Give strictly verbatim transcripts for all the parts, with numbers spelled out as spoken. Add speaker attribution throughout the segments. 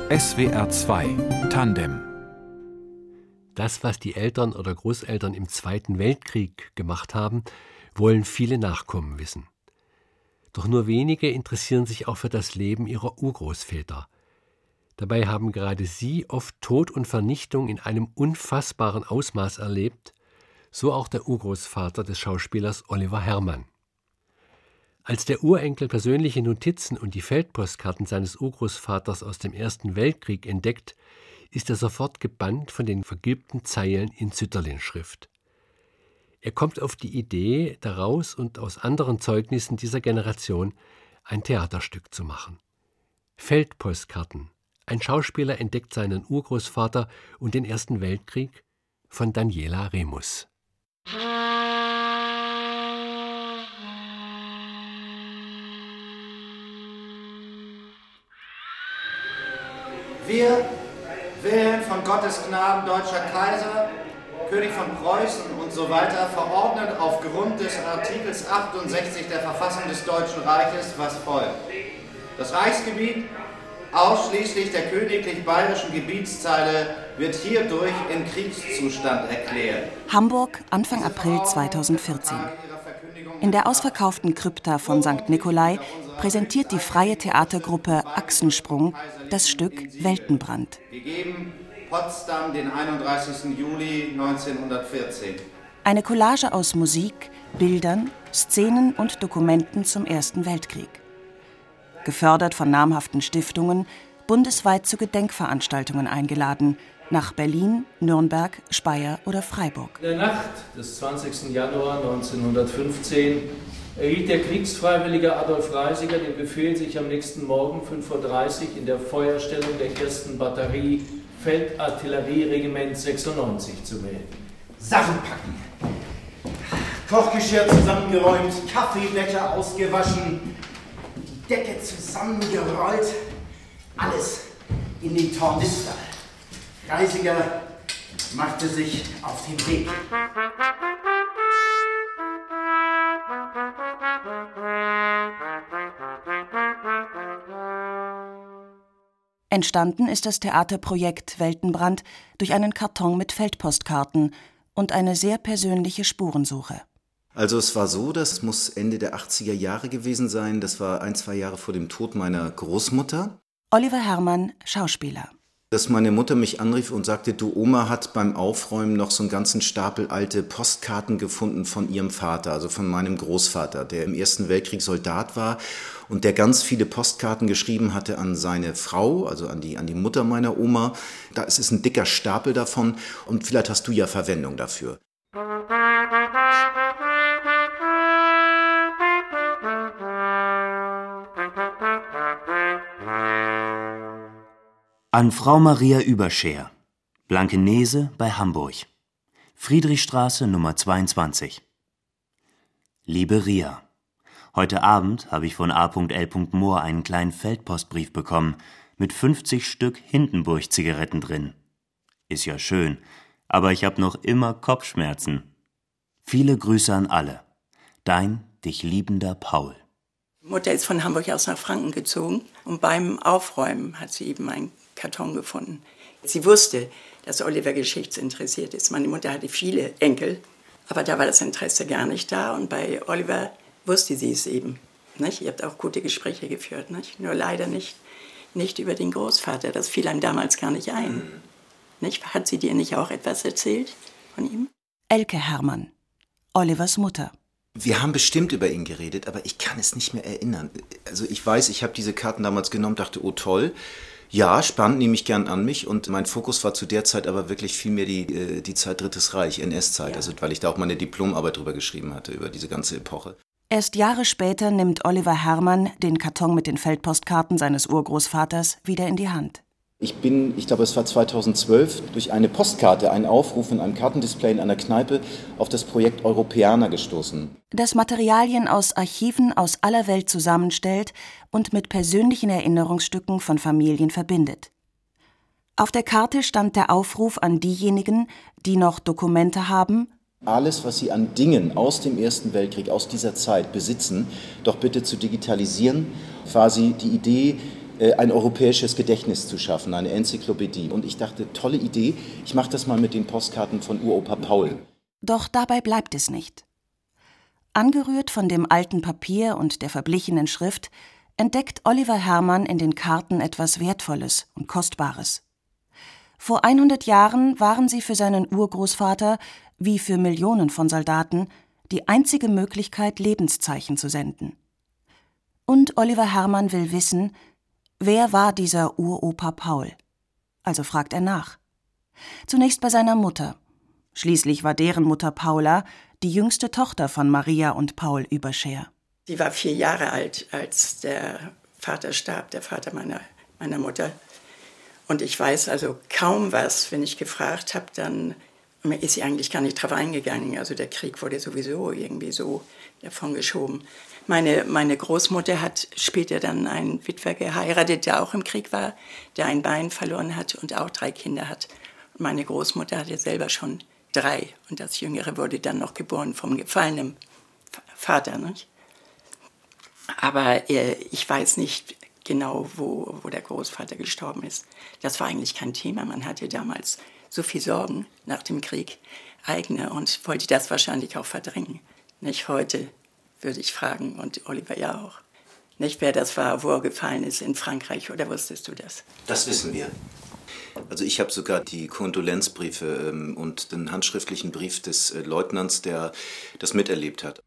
Speaker 1: S W R zwei Tandem.
Speaker 2: Das, was die Eltern oder Großeltern im Zweiten Weltkrieg gemacht haben, wollen viele Nachkommen wissen. Doch nur wenige interessieren sich auch für das Leben ihrer Urgroßväter. Dabei haben gerade sie oft Tod und Vernichtung in einem unfassbaren Ausmaß erlebt, so auch der Urgroßvater des Schauspielers Oliver Herrmann. Als der Urenkel persönliche Notizen und die Feldpostkarten seines Urgroßvaters aus dem Ersten Weltkrieg entdeckt, ist er sofort gebannt von den vergilbten Zeilen in Sütterlin-Schrift. Er kommt auf die Idee, daraus und aus anderen Zeugnissen dieser Generation ein Theaterstück zu machen. Feldpostkarten. Ein Schauspieler entdeckt seinen Urgroßvater und den Ersten Weltkrieg von Daniela Remus.
Speaker 3: Wir, Wilhelm von Gottes Gnaden, deutscher Kaiser, König von Preußen und so weiter, verordnen aufgrund des Artikels achtundsechzig der Verfassung des Deutschen Reiches, was folgt. Das Reichsgebiet, ausschließlich der königlich bayerischen Gebietszeile, wird hierdurch in Kriegszustand erklärt.
Speaker 4: Hamburg, Anfang April zweitausendvierzehn. In der ausverkauften Krypta von Sankt Nikolai präsentiert die freie Theatergruppe Achsensprung das Stück Weltenbrand.
Speaker 3: Gegeben Potsdam, den einunddreißigsten Juli neunzehnhundertvierzehn.
Speaker 4: Eine Collage aus Musik, Bildern, Szenen und Dokumenten zum Ersten Weltkrieg. Gefördert von namhaften Stiftungen, bundesweit zu Gedenkveranstaltungen eingeladen, nach Berlin, Nürnberg, Speyer oder Freiburg.
Speaker 5: In der Nacht des zwanzigsten Januar neunzehnhundertfünfzehn erhielt der Kriegsfreiwillige Adolf Reisiger den Befehl, sich am nächsten Morgen fünf Uhr dreißig in der Feuerstellung der ersten Batterie Feldartillerieregiment sechsundneunzig zu melden.
Speaker 6: Sachen packen. Kochgeschirr zusammengeräumt, Kaffeebecher ausgewaschen, die Decke zusammengerollt, alles in den Tornister. Reisiger machte sich auf den Weg.
Speaker 4: Entstanden ist das Theaterprojekt Weltenbrand durch einen Karton mit Feldpostkarten und eine sehr persönliche Spurensuche.
Speaker 7: Also es war so, das muss Ende der achtziger Jahre gewesen sein, das war ein, zwei Jahre vor dem Tod meiner Großmutter.
Speaker 4: Oliver Herrmann, Schauspieler.
Speaker 7: Dass meine Mutter mich anrief und sagte, du Oma hat beim Aufräumen noch so einen ganzen Stapel alte Postkarten gefunden von ihrem Vater, also von meinem Großvater, der im Ersten Weltkrieg Soldat war und der ganz viele Postkarten geschrieben hatte an seine Frau, also an die, an die Mutter meiner Oma. Da ist es ein dicker Stapel davon und vielleicht hast du ja Verwendung dafür.
Speaker 8: An Frau Maria Überscher, Blankenese bei Hamburg, Friedrichstraße Nummer zweiundzwanzig. Liebe Ria, heute Abend habe ich von A L Mohr einen kleinen Feldpostbrief bekommen mit fünfzig Stück Hindenburg-Zigaretten drin. Ist ja schön, aber ich habe noch immer Kopfschmerzen. Viele Grüße an alle. Dein, dich liebender Paul.
Speaker 9: Mutter ist von Hamburg aus nach Franken gezogen und beim Aufräumen hat sie eben einen Karton gefunden. Sie wusste, dass Oliver geschichtsinteressiert ist. Meine Mutter hatte viele Enkel, aber da war das Interesse gar nicht da. Und bei Oliver wusste sie es eben. Nicht? Ihr habt auch gute Gespräche geführt, nicht? Nur leider nicht, nicht über den Großvater. Das fiel einem damals gar nicht ein. Nicht? Hat sie dir nicht auch etwas erzählt von ihm?
Speaker 4: Elke Herrmann, Olivers Mutter.
Speaker 7: Wir haben bestimmt über ihn geredet, aber ich kann es nicht mehr erinnern. Also ich weiß, ich habe diese Karten damals genommen, dachte, oh toll, ja, spannend, nehme ich gern an mich. Und mein Fokus war zu der Zeit aber wirklich viel mehr die, die Zeit Drittes Reich, N S-Zeit, ja. Also weil ich da auch meine Diplomarbeit drüber geschrieben hatte, über diese ganze Epoche.
Speaker 4: Erst Jahre später nimmt Oliver Herrmann den Karton mit den Feldpostkarten seines Urgroßvaters wieder in die Hand.
Speaker 7: Ich bin, ich glaube es war zweitausendzwölf, durch eine Postkarte, einen Aufruf in einem Kartendisplay in einer Kneipe auf das Projekt Europäer gestoßen.
Speaker 4: Das Materialien aus Archiven aus aller Welt zusammenstellt und mit persönlichen Erinnerungsstücken von Familien verbindet. Auf der Karte stand der Aufruf an diejenigen, die noch Dokumente haben,
Speaker 7: alles, was Sie an Dingen aus dem Ersten Weltkrieg, aus dieser Zeit besitzen, doch bitte zu digitalisieren. Quasi die Idee, ein europäisches Gedächtnis zu schaffen, eine Enzyklopädie. Und ich dachte, tolle Idee, ich mache das mal mit den Postkarten von Uropa Paul.
Speaker 4: Doch dabei bleibt es nicht. Angerührt von dem alten Papier und der verblichenen Schrift, entdeckt Oliver Hermann in den Karten etwas Wertvolles und Kostbares. Vor hundert Jahren waren sie für seinen Urgroßvater, wie für Millionen von Soldaten, die einzige Möglichkeit, Lebenszeichen zu senden. Und Oliver Hermann will wissen, wer war dieser Uropa Paul? Also fragt er nach. Zunächst bei seiner Mutter. Schließlich war deren Mutter Paula die jüngste Tochter von Maria und Paul Überscher.
Speaker 9: Sie war vier Jahre alt, als der Vater starb, der Vater meiner, meiner Mutter. Und ich weiß also kaum was. Wenn ich gefragt habe, dann ist sie eigentlich gar nicht drauf eingegangen. Also der Krieg wurde sowieso irgendwie so davon geschoben. Meine, meine Großmutter hat später dann einen Witwer geheiratet, der auch im Krieg war, der ein Bein verloren hat und auch drei Kinder hat. Und meine Großmutter hatte selber schon drei. Und das Jüngere wurde dann noch geboren vom gefallenen Vater. Nicht? Aber äh, ich weiß nicht genau, wo, wo der Großvater gestorben ist. Das war eigentlich kein Thema. Man hatte damals so viel Sorgen nach dem Krieg, eigene, und wollte das wahrscheinlich auch verdrängen. Nicht heute, würde ich fragen, und Oliver ja auch. Nicht, wer das war, wo er gefallen ist, in Frankreich, oder wusstest du das?
Speaker 7: Das wissen wir. Also ich habe sogar die Kondolenzbriefe ähm, und den handschriftlichen Brief des äh, Leutnants, der das miterlebt hat.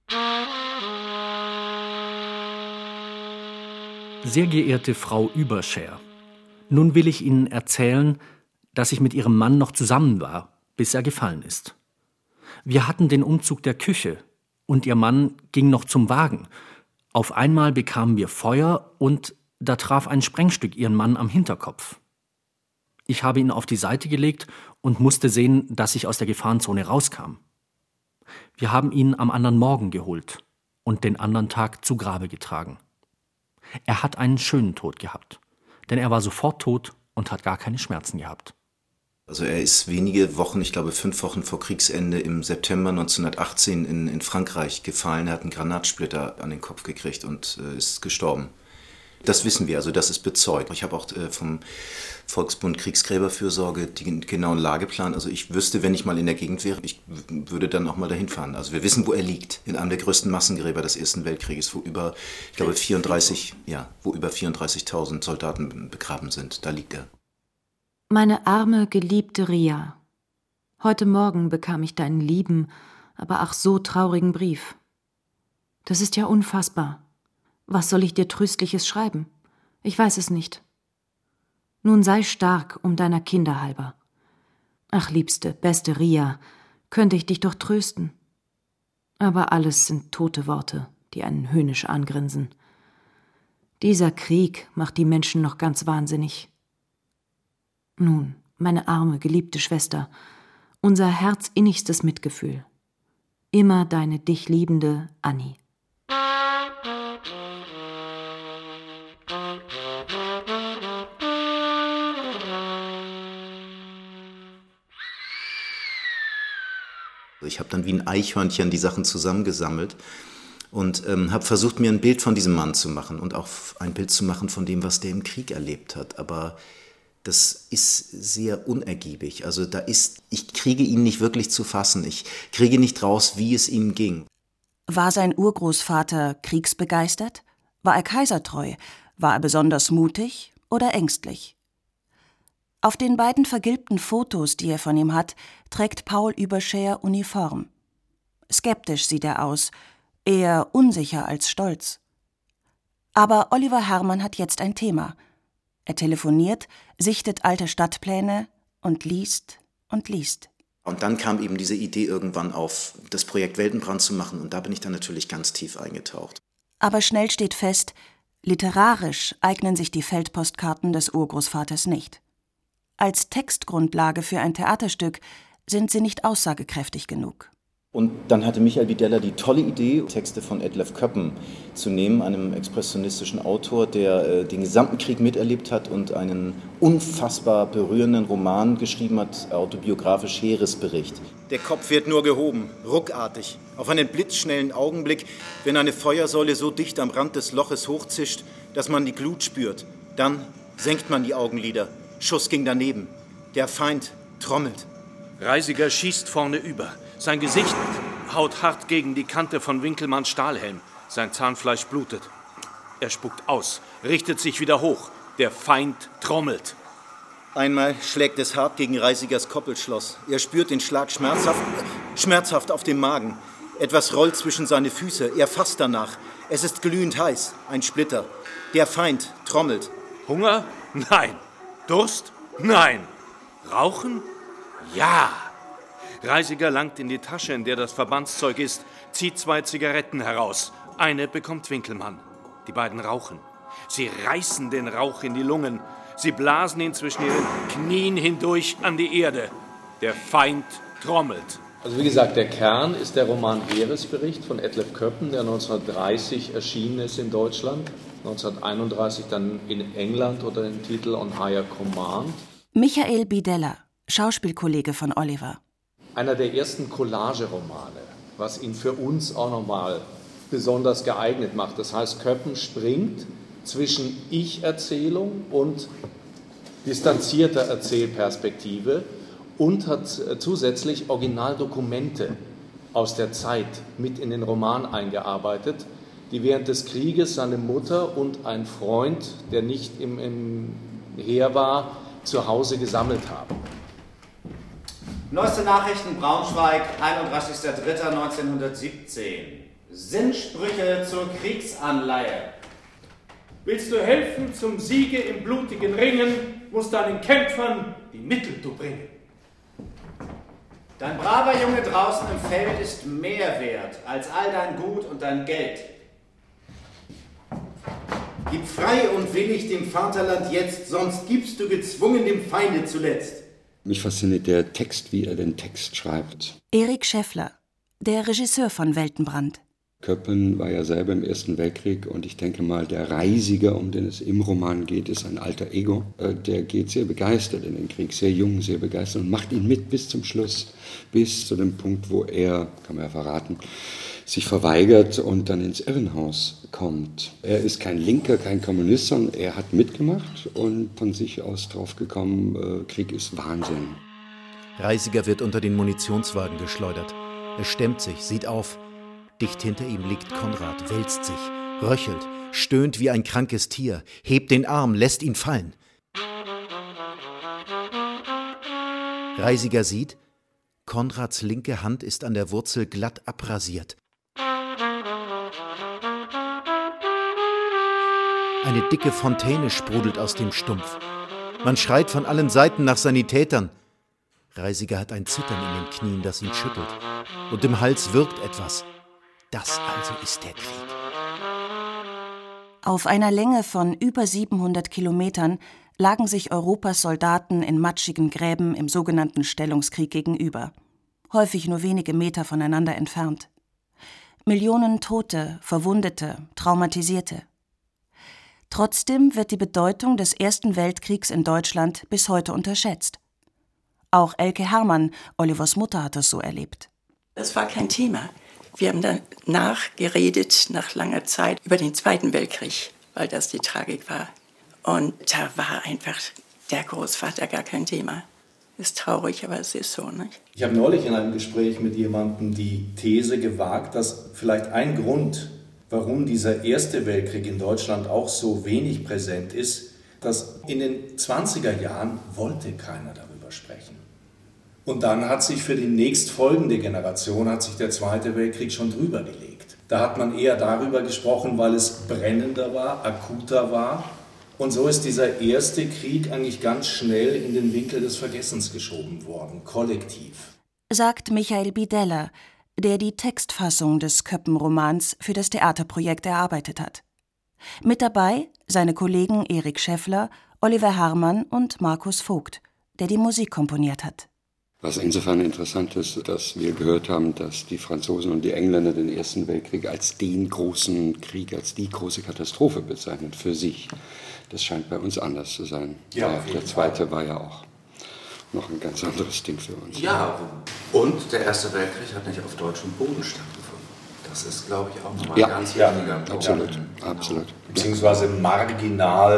Speaker 10: Sehr geehrte Frau Überscher, nun will ich Ihnen erzählen, dass ich mit Ihrem Mann noch zusammen war, bis er gefallen ist. Wir hatten den Umzug der Küche und Ihr Mann ging noch zum Wagen. Auf einmal bekamen wir Feuer und da traf ein Sprengstück Ihren Mann am Hinterkopf. Ich habe ihn auf die Seite gelegt und musste sehen, dass ich aus der Gefahrenzone rauskam. Wir haben ihn am anderen Morgen geholt und den anderen Tag zu Grabe getragen. Er hat einen schönen Tod gehabt, denn er war sofort tot und hat gar keine Schmerzen gehabt.
Speaker 7: Also er ist wenige Wochen, ich glaube fünf Wochen vor Kriegsende im September neunzehnhundertachtzehn in, in Frankreich gefallen. Er hat einen Granatsplitter an den Kopf gekriegt und äh, ist gestorben. Das wissen wir, also das ist bezeugt. Ich habe auch äh, vom Volksbund Kriegsgräberfürsorge den genauen Lageplan. Also ich wüsste, wenn ich mal in der Gegend wäre, ich würde dann auch mal dahin fahren. Also wir wissen, wo er liegt, in einem der größten Massengräber des Ersten Weltkrieges, wo über, ich glaube, vierunddreißig, ja, wo über vierunddreißigtausend Soldaten begraben sind. Da liegt er.
Speaker 11: Meine arme, geliebte Ria, heute Morgen bekam ich deinen lieben, aber ach so traurigen Brief. Das ist ja unfassbar. Was soll ich dir Tröstliches schreiben? Ich weiß es nicht. Nun sei stark um deiner Kinder halber. Ach, liebste, beste Ria, könnte ich dich doch trösten. Aber alles sind tote Worte, die einen höhnisch angrinsen. Dieser Krieg macht die Menschen noch ganz wahnsinnig. Nun, meine arme, geliebte Schwester, unser herzinnigstes Mitgefühl. Immer deine dich liebende Annie.
Speaker 7: Ich habe dann wie ein Eichhörnchen die Sachen zusammengesammelt und ähm, habe versucht, mir ein Bild von diesem Mann zu machen und auch ein Bild zu machen von dem, was der im Krieg erlebt hat. Aber das ist sehr unergiebig. Also da ist, ich kriege ihn nicht wirklich zu fassen. Ich kriege nicht raus, wie es ihm ging.
Speaker 4: War sein Urgroßvater kriegsbegeistert? War er kaisertreu? War er besonders mutig oder ängstlich? Auf den beiden vergilbten Fotos, die er von ihm hat, trägt Paul Überscher Uniform. Skeptisch sieht er aus, eher unsicher als stolz. Aber Oliver Hermann hat jetzt ein Thema. Er telefoniert, sichtet alte Stadtpläne und liest und liest.
Speaker 7: Und dann kam eben diese Idee irgendwann auf, das Projekt Weltenbrand zu machen. Und da bin ich dann natürlich ganz tief eingetaucht.
Speaker 4: Aber schnell steht fest, literarisch eignen sich die Feldpostkarten des Urgroßvaters nicht. Als Textgrundlage für ein Theaterstück sind sie nicht aussagekräftig genug.
Speaker 7: Und dann hatte Michael Bidella die tolle Idee, Texte von Edlef Köppen zu nehmen, einem expressionistischen Autor, der äh, den gesamten Krieg miterlebt hat und einen unfassbar berührenden Roman geschrieben hat, autobiografisch Heeresbericht. Der Kopf wird nur gehoben, ruckartig, auf einen blitzschnellen Augenblick, wenn eine Feuersäule so dicht am Rand des Loches hochzischt, dass man die Glut spürt. Dann senkt man die Augenlider. Schuss ging daneben. Der Feind trommelt.
Speaker 12: Reisiger schießt vorne über. Sein Gesicht haut hart gegen die Kante von Winkelmanns Stahlhelm. Sein Zahnfleisch blutet. Er spuckt aus, richtet sich wieder hoch. Der Feind trommelt.
Speaker 7: Einmal schlägt es hart gegen Reisigers Koppelschloss. Er spürt den Schlag schmerzhaft, schmerzhaft auf dem Magen. Etwas rollt zwischen seine Füße. Er fasst danach. Es ist glühend heiß. Ein Splitter. Der Feind trommelt.
Speaker 12: Hunger? Nein. Durst? Nein. Rauchen? Ja. Reisiger langt in die Tasche, in der das Verbandszeug ist, zieht zwei Zigaretten heraus. Eine bekommt Winkelmann. Die beiden rauchen. Sie reißen den Rauch in die Lungen. Sie blasen ihn zwischen ihren Knien hindurch an die Erde. Der Feind trommelt.
Speaker 5: Also wie gesagt, der Kern ist der Roman Heeresbericht von Etlef Köppen, der neunzehnhundertdreißig erschienen ist in Deutschland, neunzehnhunderteinunddreißig dann in England unter dem Titel On Higher Command.
Speaker 4: Michael Bidella, Schauspielkollege von Oliver.
Speaker 5: Einer der ersten Collageromane, was ihn für uns auch nochmal besonders geeignet macht. Das heißt, Köppen springt zwischen Ich-Erzählung und distanzierter Erzählperspektive und hat zusätzlich Originaldokumente aus der Zeit mit in den Roman eingearbeitet, die während des Krieges seine Mutter und ein Freund, der nicht im, im Heer war, zu Hause gesammelt haben.
Speaker 3: Neueste Nachrichten Braunschweig, einunddreißigster dritter neunzehnhundertsiebzehn. Sinnsprüche zur Kriegsanleihe.
Speaker 13: Willst du helfen zum Siege im blutigen Ringen, musst deinen Kämpfern die Mittel du bringen.
Speaker 3: Dein braver Junge draußen im Feld ist mehr wert als all dein Gut und dein Geld.
Speaker 6: Gib frei und willig dem Vaterland jetzt, sonst gibst du gezwungen dem Feinde zuletzt.
Speaker 14: Mich fasziniert der Text, wie er den Text schreibt.
Speaker 4: Erik Scheffler, der Regisseur von Weltenbrand.
Speaker 14: Köppen war ja selber im Ersten Weltkrieg und ich denke mal, der Reisiger, um den es im Roman geht, ist ein alter Ego. Der geht sehr begeistert in den Krieg, sehr jung, sehr begeistert und macht ihn mit bis zum Schluss, bis zu dem Punkt, wo er, kann man ja verraten, sich verweigert und dann ins Irrenhaus kommt. Er ist kein Linker, kein Kommunist, sondern er hat mitgemacht und von sich aus drauf gekommen, Krieg ist Wahnsinn.
Speaker 7: Reisiger wird unter den Munitionswagen geschleudert. Er stemmt sich, sieht auf. Dicht hinter ihm liegt Konrad, wälzt sich, röchelt, stöhnt wie ein krankes Tier, hebt den Arm, lässt ihn fallen. Reisiger sieht, Konrads linke Hand ist an der Wurzel glatt abrasiert. Eine dicke Fontäne sprudelt aus dem Stumpf. Man schreit von allen Seiten nach Sanitätern. Reisiger hat ein Zittern in den Knien, das ihn schüttelt. Und im Hals wirkt etwas. Das also ist der Krieg.
Speaker 4: Auf einer Länge von über siebenhundert Kilometern lagen sich Europas Soldaten in matschigen Gräben im sogenannten Stellungskrieg gegenüber, häufig nur wenige Meter voneinander entfernt. Millionen Tote, Verwundete, Traumatisierte. Trotzdem wird die Bedeutung des Ersten Weltkriegs in Deutschland bis heute unterschätzt. Auch Elke Herrmann, Olivers Mutter, hat das so erlebt.
Speaker 9: Das war kein Thema. Wir haben danach geredet, nach langer Zeit, über den Zweiten Weltkrieg, weil das die Tragik war. Und da war einfach der Großvater gar kein Thema. Ist traurig, aber es ist so, nicht?
Speaker 15: Ich habe neulich in einem Gespräch mit jemandem die These gewagt, dass vielleicht ein Grund, warum dieser Erste Weltkrieg in Deutschland auch so wenig präsent ist, dass in den zwanziger Jahren wollte keiner darüber sprechen. Und dann hat sich für die nächstfolgende Generation hat sich der Zweite Weltkrieg schon drüber gelegt. Da hat man eher darüber gesprochen, weil es brennender war, akuter war. Und so ist dieser erste Krieg eigentlich ganz schnell in den Winkel des Vergessens geschoben worden, kollektiv.
Speaker 4: Sagt Michael Bidella, der die Textfassung des Köppen-Romans für das Theaterprojekt erarbeitet hat. Mit dabei seine Kollegen Erik Scheffler, Oliver Herrmann und Markus Vogt, der die Musik komponiert hat.
Speaker 14: Was insofern interessant ist, dass wir gehört haben, dass die Franzosen und die Engländer den Ersten Weltkrieg als den großen Krieg, als die große Katastrophe bezeichnen für sich. Das scheint bei uns anders zu sein.
Speaker 15: Ja,
Speaker 14: der Zweite war ja auch noch ein ganz anderes Ding für uns.
Speaker 16: Ja, und der Erste Weltkrieg hat nicht auf deutschem Boden stattgefunden. Das ist, glaube ich, auch nochmal
Speaker 14: ja.
Speaker 16: ein ganz
Speaker 14: ja,
Speaker 16: wichtiger Punkt.
Speaker 14: Absolut, absolut.
Speaker 15: Beziehungsweise marginal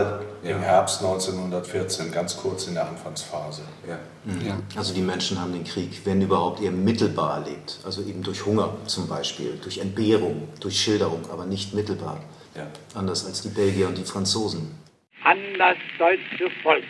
Speaker 15: im Herbst neunzehnhundertvierzehn, ganz kurz in der Anfangsphase.
Speaker 7: Ja. Mhm. Ja. Also die Menschen haben den Krieg, wenn überhaupt, eher mittelbar erlebt. Also eben durch Hunger zum Beispiel, durch Entbehrung, durch Schilderung, aber nicht mittelbar. Ja. Anders als die Belgier und die Franzosen.
Speaker 17: An das deutsche Volk.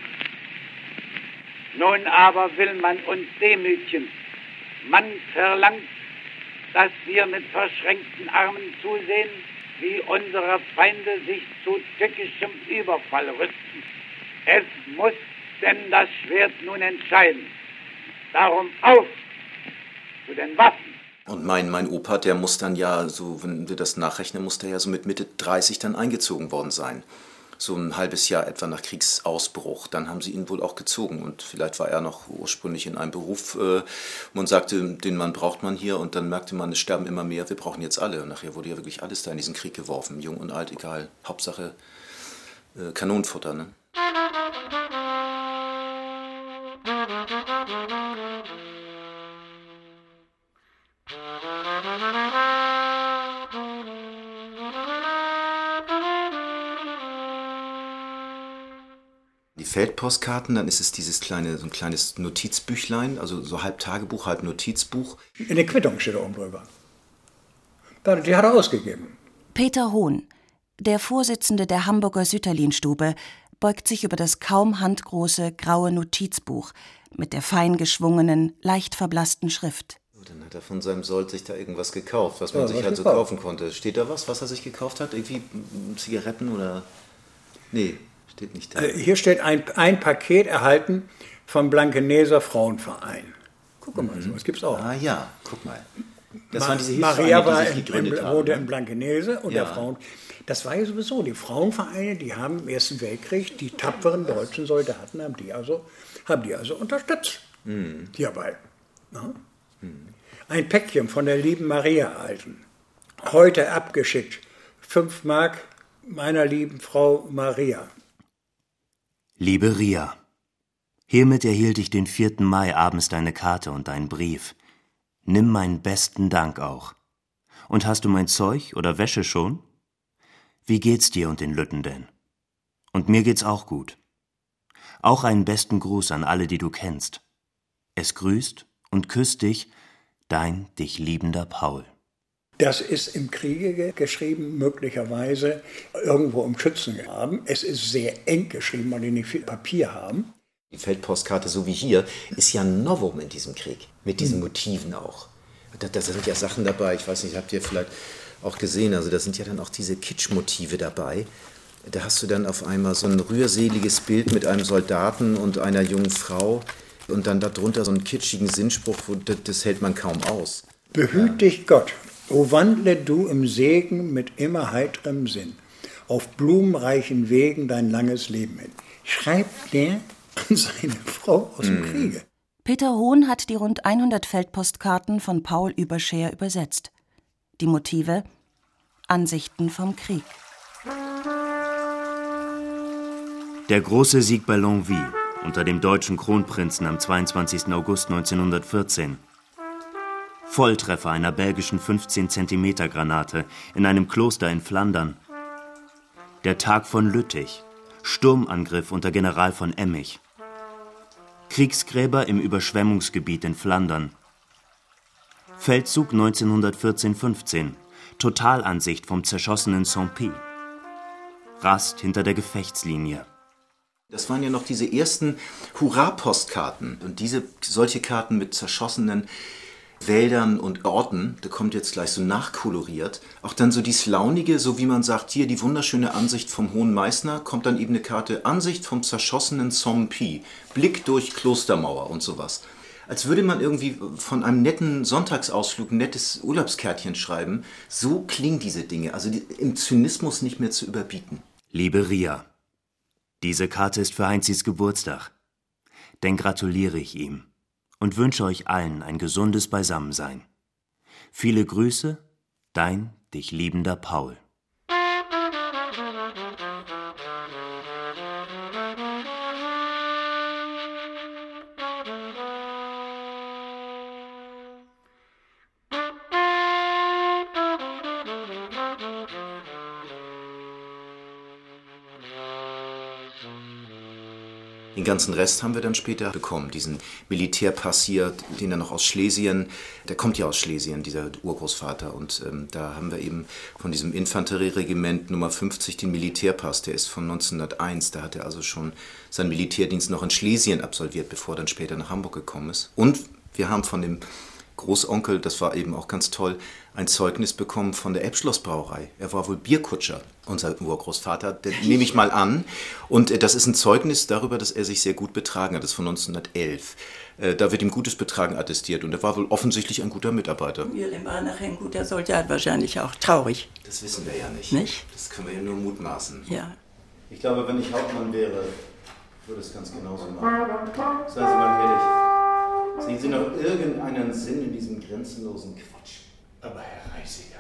Speaker 17: Nun aber will man uns demütigen. Man verlangt, dass wir mit verschränkten Armen zusehen, wie unsere Feinde sich zu tückischem Überfall rüsten. Es muss denn das Schwert nun entscheiden. Darum auf zu den Waffen.
Speaker 7: Und mein, mein Opa, der muss dann ja, so wenn wir das nachrechnen, muss der ja so mit Mitte dreißig dann eingezogen worden sein. So ein halbes Jahr etwa nach Kriegsausbruch. Dann haben sie ihn wohl auch gezogen und vielleicht war er noch ursprünglich in einem Beruf. Äh, man sagte, den Mann braucht man hier und dann merkte man, es sterben immer mehr, wir brauchen jetzt alle. Und nachher wurde ja wirklich alles da in diesen Krieg geworfen, jung und alt, egal. Hauptsache äh, Kanonenfutter, ne? Die Feldpostkarten, dann ist es dieses kleine, so ein kleines Notizbüchlein, also so halb Tagebuch, halb Notizbuch.
Speaker 18: In der Quittung steht da oben drüber. Die hat er ausgegeben.
Speaker 4: Peter Hohn, der Vorsitzende der Hamburger Sütterlin-Stube, beugt sich über das kaum handgroße graue Notizbuch mit der fein geschwungenen, leicht verblassten Schrift.
Speaker 7: Dann hat er von seinem Sold sich da irgendwas gekauft, was man
Speaker 18: Ja,
Speaker 7: sich
Speaker 18: was
Speaker 7: halt so
Speaker 18: gekauft.
Speaker 7: kaufen konnte. Steht da was, was er sich gekauft hat? Irgendwie Zigaretten oder... Nee, steht nicht da.
Speaker 18: Äh, Hier steht ein, ein Paket erhalten vom Blankeneser Frauenverein. Guck mal,
Speaker 7: Mhm.
Speaker 18: sowas gibt's auch.
Speaker 7: Ah ja, guck mal. Das
Speaker 18: Ma-
Speaker 7: waren diese
Speaker 18: Maria
Speaker 7: Hilfsvereine,
Speaker 18: war
Speaker 7: die sich
Speaker 18: in,
Speaker 7: gegründet
Speaker 18: in,
Speaker 7: haben.
Speaker 18: wohnte
Speaker 7: ne?
Speaker 18: in Blankenese und
Speaker 7: Ja.
Speaker 18: der Frauen. Das war ja sowieso, die Frauenvereine, die haben im Ersten Weltkrieg, die tapferen deutschen Soldaten haben die also, haben die also unterstützt.
Speaker 7: Mhm.
Speaker 18: Hierbei. Ja? Ein Päckchen von der lieben Maria erhalten. Heute abgeschickt. Fünf Mark meiner lieben Frau Maria.
Speaker 8: Liebe Ria, hiermit erhielt ich den vierten Mai abends deine Karte und deinen Brief. Nimm meinen besten Dank auch. Und hast du mein Zeug oder Wäsche schon? Wie geht's dir und den Lütten denn? Und mir geht's auch gut. Auch einen besten Gruß an alle, die du kennst. Es grüßt und küsst dich, dein dich liebender Paul.
Speaker 18: Das ist im Kriege ge- geschrieben, möglicherweise irgendwo im Schützengraben. Es ist sehr eng geschrieben, weil die nicht viel Papier haben.
Speaker 7: Die Feldpostkarte, so wie hier, ist ja ein Novum in diesem Krieg. Mit diesen Motiven auch. Da, da sind ja Sachen dabei, ich weiß nicht, habt ihr vielleicht auch gesehen, also da sind ja dann auch diese Kitschmotive dabei. Da hast du dann auf einmal so ein rührseliges Bild mit einem Soldaten und einer jungen Frau und dann darunter so einen kitschigen Sinnspruch, wo, das, das hält man kaum aus.
Speaker 18: Behüt dich Gott, o wandle du im Segen mit immer heiterem Sinn, auf blumenreichen Wegen dein langes Leben hin. Schreibt der an seine Frau aus dem Kriege.
Speaker 4: Peter Hohn hat die rund hundert Feldpostkarten von Paul Überscher übersetzt. Die Motive: Ansichten vom Krieg.
Speaker 8: Der große Sieg bei Longwy unter dem deutschen Kronprinzen am zweiundzwanzigsten August neunzehnhundertvierzehn. Volltreffer einer belgischen fünfzehn Zentimeter Granate in einem Kloster in Flandern. Der Tag von Lüttich. Sturmangriff unter General von Emmich. Kriegsgräber im Überschwemmungsgebiet in Flandern. Feldzug neunzehnhundertvierzehn fünfzehn. Totalansicht vom zerschossenen Saint-Pie. Rast hinter der Gefechtslinie.
Speaker 7: Das waren ja noch diese ersten Hurra-Postkarten. Und diese, solche Karten mit zerschossenen Wäldern und Orten, da kommt jetzt gleich so nachkoloriert. Auch dann so dies Launige, so wie man sagt, hier die wunderschöne Ansicht vom Hohen Meißner, kommt dann eben eine Karte Ansicht vom zerschossenen Saint-Pie, Blick durch Klostermauer und sowas. Als würde man irgendwie von einem netten Sonntagsausflug ein nettes Urlaubskärtchen schreiben. So klingen diese Dinge, also die, im Zynismus nicht mehr zu überbieten.
Speaker 8: Liebe Ria, diese Karte ist für Heinzis Geburtstag. Denn gratuliere ich ihm und wünsche euch allen ein gesundes Beisammensein. Viele Grüße, dein dich liebender Paul.
Speaker 7: Den ganzen Rest haben wir dann später bekommen. Diesen Militärpass hier, den er noch aus Schlesien, der kommt ja aus Schlesien, dieser Urgroßvater. Und ähm, da haben wir eben von diesem Infanterieregiment Nummer fünfzig den Militärpass, der ist von neunzehnhunderteins. Da hat er also schon seinen Militärdienst noch in Schlesien absolviert, bevor er dann später nach Hamburg gekommen ist. Und wir haben von dem Großonkel, das war eben auch ganz toll, ein Zeugnis bekommen von der Elbschlossbrauerei. Er war wohl Bierkutscher, unser Urgroßvater, den nehme ich mal an. Und das ist ein Zeugnis darüber, dass er sich sehr gut betragen hat. Das ist von neunzehnhundertelf. Da wird ihm gutes Betragen attestiert und er war wohl offensichtlich ein guter Mitarbeiter.
Speaker 9: Er war nachher ein guter Soldat, wahrscheinlich auch traurig.
Speaker 7: Das wissen wir ja nicht.
Speaker 9: Nicht?
Speaker 7: Das können wir ja nur mutmaßen.
Speaker 9: Ja.
Speaker 7: Ich glaube, wenn ich Hauptmann wäre, würde es ganz genauso machen. Seien Sie mal ehrlich. Sehen Sie noch irgendeinen Sinn in diesem grenzenlosen Quatsch?
Speaker 13: Aber Herr Reisiger,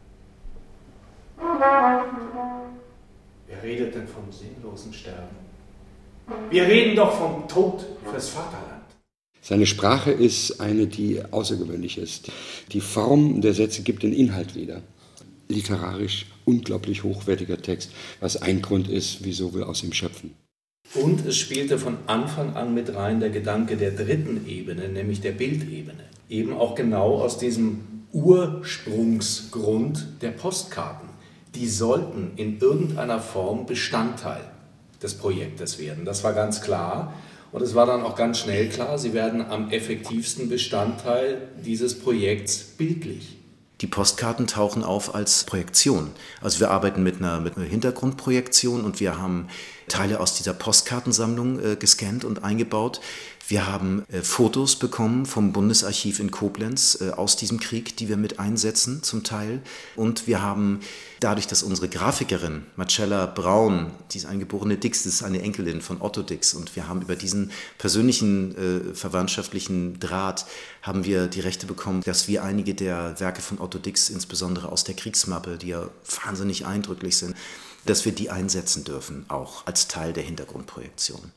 Speaker 13: wer redet denn vom sinnlosen Sterben? Wir reden doch vom Tod fürs Vaterland.
Speaker 14: Seine Sprache ist eine, die außergewöhnlich ist. Die Form der Sätze gibt den Inhalt wieder. Literarisch unglaublich hochwertiger Text, was ein Grund ist, wieso wir aus ihm schöpfen.
Speaker 5: Und es spielte von Anfang an mit rein der Gedanke der dritten Ebene, nämlich der Bildebene. Eben auch genau aus diesem Ursprungsgrund der Postkarten. Die sollten in irgendeiner Form Bestandteil des Projektes werden. Das war ganz klar. Und es war dann auch ganz schnell klar, sie werden am effektivsten Bestandteil dieses Projekts bildlich.
Speaker 7: Die Postkarten tauchen auf als Projektion. Also wir arbeiten mit einer, mit einer Hintergrundprojektion und wir haben Teile aus dieser Postkartensammlung äh, gescannt und eingebaut. Wir haben äh, Fotos bekommen vom Bundesarchiv in Koblenz äh, aus diesem Krieg, die wir mit einsetzen zum Teil. Und wir haben dadurch, dass unsere Grafikerin Marcella Braun, die ist eingeborene Dix, das ist eine Enkelin von Otto Dix, und wir haben über diesen persönlichen äh, verwandtschaftlichen Draht haben wir die Rechte bekommen, dass wir einige der Werke von Otto Dix, insbesondere aus der Kriegsmappe, die ja wahnsinnig eindrücklich sind, dass wir die einsetzen dürfen, auch als Teil der Hintergrundprojektion.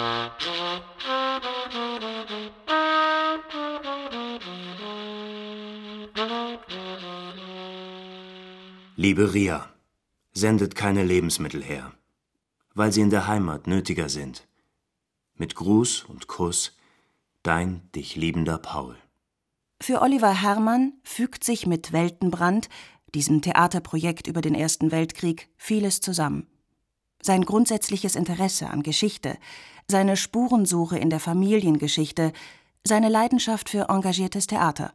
Speaker 8: Liebe Ria, sendet keine Lebensmittel her, weil sie in der Heimat nötiger sind. Mit Gruß und Kuss, dein dich liebender Paul.
Speaker 4: Für Oliver Herrmann fügt sich mit Weltenbrand, diesem Theaterprojekt über den Ersten Weltkrieg, vieles zusammen. Sein grundsätzliches Interesse an Geschichte, seine Spurensuche in der Familiengeschichte, seine Leidenschaft für engagiertes Theater.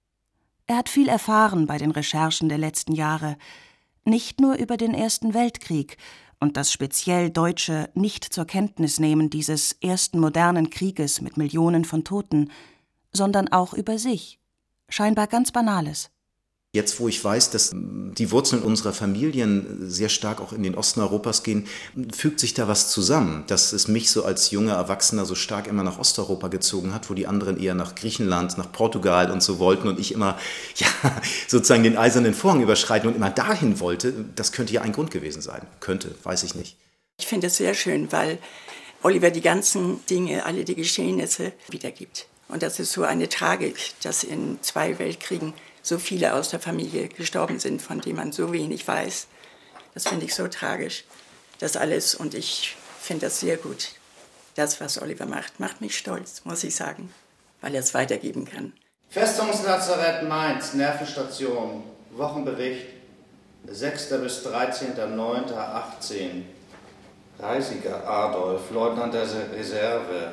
Speaker 4: Er hat viel erfahren bei den Recherchen der letzten Jahre, nicht nur über den Ersten Weltkrieg und das speziell deutsche Nicht-zur-Kenntnis-Nehmen dieses ersten modernen Krieges mit Millionen von Toten, sondern auch über sich, scheinbar ganz Banales.
Speaker 7: Jetzt, wo ich weiß, dass die Wurzeln unserer Familien sehr stark auch in den Osten Europas gehen, fügt sich da was zusammen, dass es mich so als junger Erwachsener so stark immer nach Osteuropa gezogen hat, wo die anderen eher nach Griechenland, nach Portugal und so wollten und ich immer ja, sozusagen den eisernen Vorhang überschreiten und immer dahin wollte. Das könnte ja ein Grund gewesen sein. Könnte, weiß ich nicht.
Speaker 9: Ich finde es sehr schön, weil Oliver die ganzen Dinge, alle die Geschehnisse wiedergibt. Und das ist so eine Tragik, dass in zwei Weltkriegen so viele aus der Familie gestorben sind, von denen man so wenig weiß. Das finde ich so tragisch, das alles. Und ich finde das sehr gut. Das, was Oliver macht, macht mich stolz, muss ich sagen, weil er es weitergeben kann.
Speaker 3: Festungslazarett Mainz, Nervenstation, Wochenbericht, sechster bis dreizehnter neunter achtzehn. Reisiger Adolf, Leutnant der Reserve.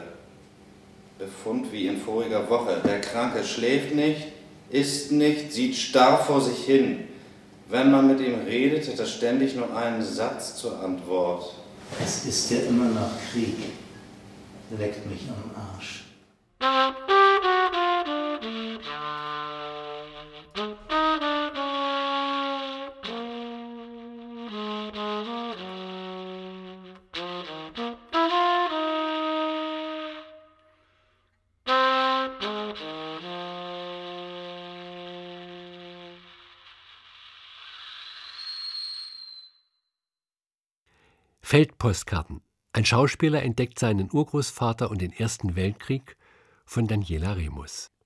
Speaker 3: Befund wie in voriger Woche. Der Kranke schläft nicht, isst nicht, sieht starr vor sich hin. Wenn man mit ihm redet, hat er ständig nur einen Satz zur Antwort.
Speaker 7: Es ist ja immer noch Krieg. Leckt mich am Arsch.
Speaker 2: Feldpostkarten. Ein Schauspieler entdeckt seinen Urgroßvater und den Ersten Weltkrieg von Daniela Remus.